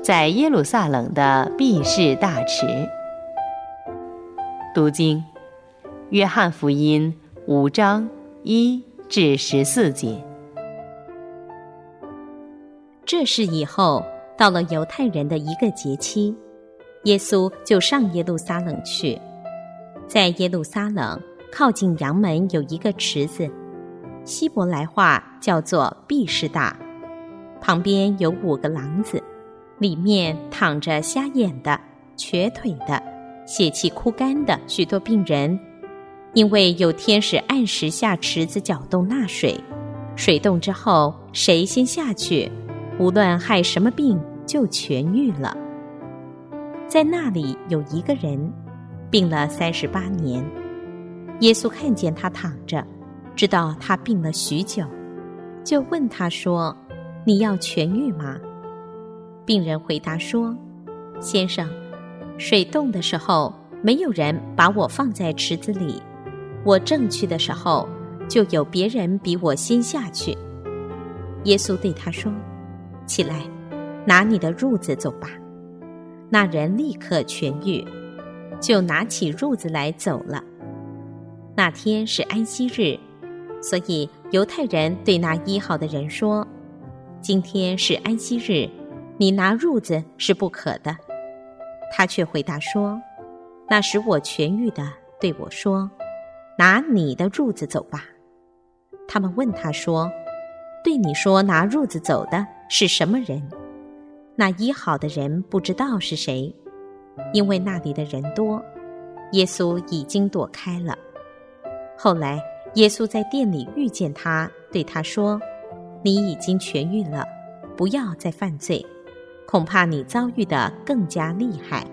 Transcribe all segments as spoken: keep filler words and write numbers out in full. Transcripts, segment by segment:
在耶路撒冷的毕士大池。读经，约翰福音五章一至十四节。 这事以后，到了犹太人的一个节期，耶稣就上耶路撒冷去。在耶路撒冷靠近阳门有一个池子，希伯来话叫做毕士大，旁边有五个廊子，里面躺着瞎眼的、瘸腿的、血气枯干的许多病人。因为有天使按时下池子搅动那水，水动之后，谁先下去，无论害什么病，就痊愈了。在那里有一个人病了三十八年，耶稣看见他躺着，知道他病了许久，就问他说：“你要痊愈吗？”病人回答说：“先生，水动的时候，没有人把我放在池子里，我正去的时候，就有别人比我先下去。”耶稣对他说：“起来，拿你的褥子走吧。”那人立刻痊愈，就拿起褥子来走了。那天是安息日，所以犹太人对那医好的人说：“今天是安息日，你拿褥子是不可的。”他却回答说：“那使我痊愈的对我说，拿你的褥子走吧。”他们问他说：“对你说拿褥子走的是什么人？”那医好的人不知道是谁，因为那里的人多，耶稣已经躲开了。后来耶稣在店里遇见他，对他说：“你已经痊愈了，不要再犯罪，恐怕你遭遇的更加厉害。”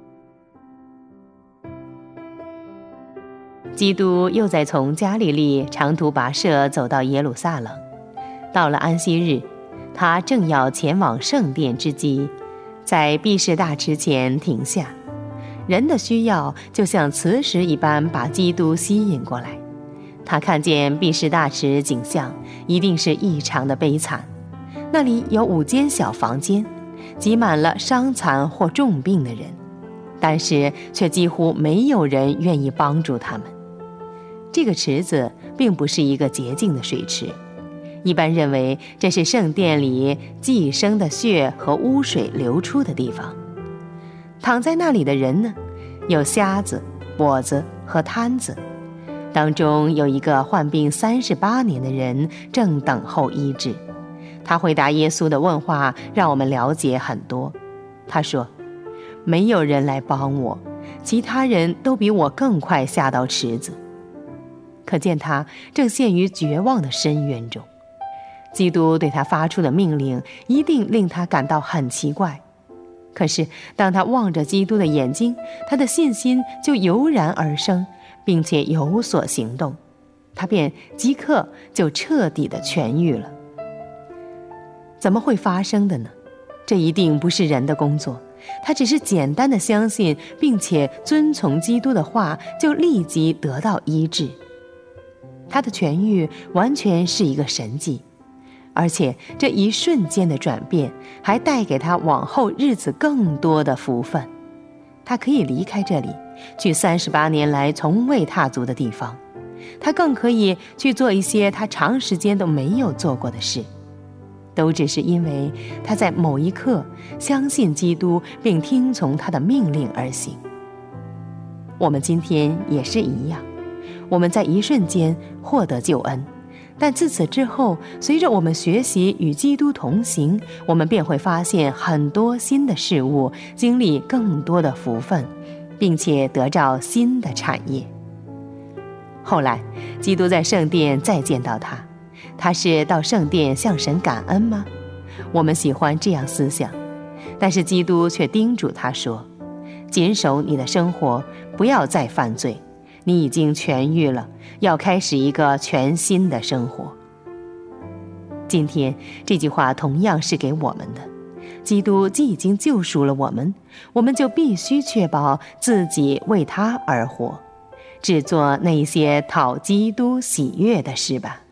基督又再从加利利长途跋涉走到耶路撒冷。到了安息日，他正要前往圣殿之际，在毕士大池前停下。人的需要就像磁石一般把基督吸引过来。他看见毕士大池景象一定是异常的悲惨，那里有五间小房间，挤满了伤残或重病的人，但是却几乎没有人愿意帮助他们。这个池子并不是一个洁净的水池，一般认为这是圣殿里寄生的血和污水流出的地方。躺在那里的人呢，有瞎子、跛子和瘫子，当中有一个患病三十八年的人正等候医治。他回答耶稣的问话，让我们了解很多。他说：“没有人来帮我，其他人都比我更快下到池子。”可见他正陷于绝望的深渊中。基督对他发出的命令一定令他感到很奇怪，可是当他望着基督的眼睛，他的信心就油然而生，并且有所行动，他便即刻就彻底的痊愈了。怎么会发生的呢？这一定不是人的工作，他只是简单的相信并且遵从基督的话，就立即得到医治。他的痊愈完全是一个神迹，而且这一瞬间的转变还带给他往后日子更多的福分。他可以离开这里，去三十八年来从未踏足的地方，他更可以去做一些他长时间都没有做过的事，都只是因为他在某一刻相信基督并听从他的命令而行。我们今天也是一样，我们在一瞬间获得救恩，但自此之后，随着我们学习与基督同行，我们便会发现很多新的事物，经历更多的福分，并且得着新的产业。后来基督在圣殿再见到他，他是到圣殿向神感恩吗？我们喜欢这样思想，但是基督却叮嘱他说：谨守你的生活，不要再犯罪，你已经痊愈了，要开始一个全新的生活。今天这句话同样是给我们的，基督既已经救赎了我们，我们就必须确保自己为他而活，只做那些讨基督喜悦的事吧。